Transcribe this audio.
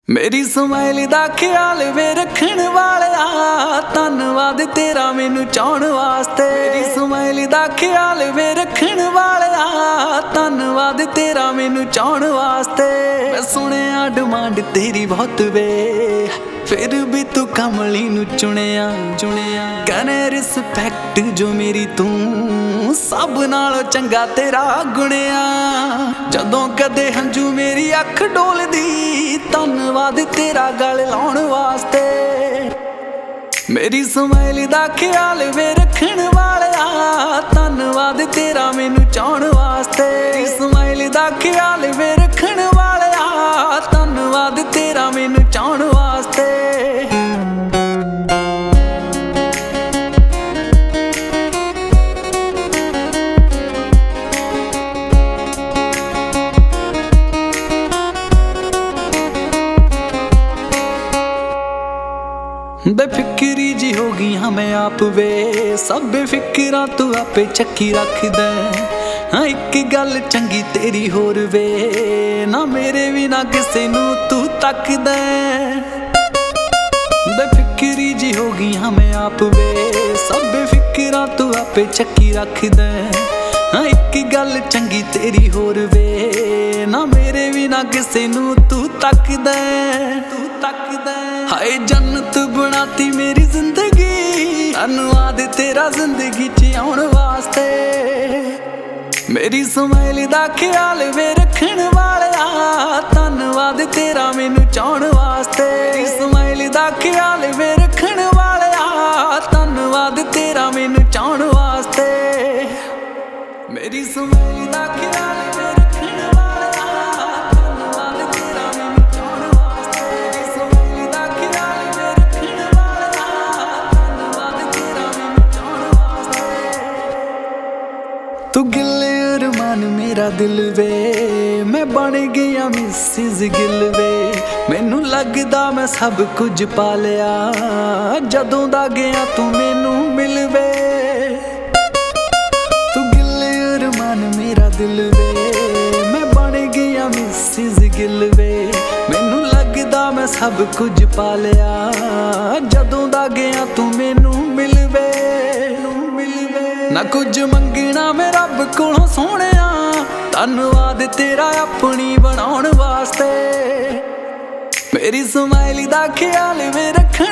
मेरी स्माइल दा ख्याल वे रखण वालिया, धन्नवाद तेरा मैनू चाहण वास्ते। मेरी स्माइल दा ख्याल वे रखण वालिया, धन्नवाद तेरा मैनू चाहण वास्ते। मैं सुनिया डिमांड तेरी बहुत वे, फिर भी तू कमली नू चुनिया कने रिस्पैक्ट जो मेरी तू सब नालों चंगा तेरा गुणिया। जदों कदे हंजू मेरी अख डोलदी, धन्नवाद तेरा गल लाउण वास्ते। मेरी स्माइल दा ख्याल वे रखण वालिया, धन्नवाद तेरा मैनू चाहण वास्ते। मेरी स्माइल दा ख्याल वे रखण वालिया, धन्नवाद तेरा मैनू चाहण वास्ते। बेफिक्री जी हो गई हमें आप वे, सब बेफिक्रा तू आपे चक्की रख दे। हाँ एक गल चंगी तेरी होर वे, ना मेरे भी ना किसे नू तू तक दे। बेफिक्री जी हो गई हमें आप वे, सब बेफिक्रा तू आपे चक्की रख दे। हाँ एक गल चंगी तेरी होर वे, ना मेरे भी ना किसे नू तू तक दे। हाय जन्नत बनाती मेरी जिंदगी, धन्नवाद तेरा जिंदगी च आउण वास्ते। मेरी स्माइल दा ख्याल वे रखण वालिया, धन्नवाद तेरा मैनू चाहण वास्ते। मेरी स्माइल दा ख्याल वे रखण वालिया, धन्नवाद तेरा मैनू चाहण वास्ते। मेरी स्माइल दा ख्याल वे रखण वालिया, धन्नवाद तेरा मैनू चाहण वास्ते। मेरी स्माइल दा ख्याल वे रखण वालिया, धन्नवाद तेरा मैनू चाहण वास्ते। तू गिले अरमान मेरा दिल वे, मैं बन गया मिसिज गिल वे। मैनू लगदा मैं सब कुछ पा लिया, जदों दा गया तू मैनू मिल वे। तू गिले अरमान मेरा दिल वे, मैं बन गया मिसिज गिल वे। मैनू लगदा मैं सब कुछ पा लिया, जदों दा गया तू मैनू मिल वे। ना कुछ मंगना मैं रब कोलों सोहणिया, धन्नवाद तेरा अपनी बनाउण वास्ते। मेरी स्माइल दा ख्याल वे रखण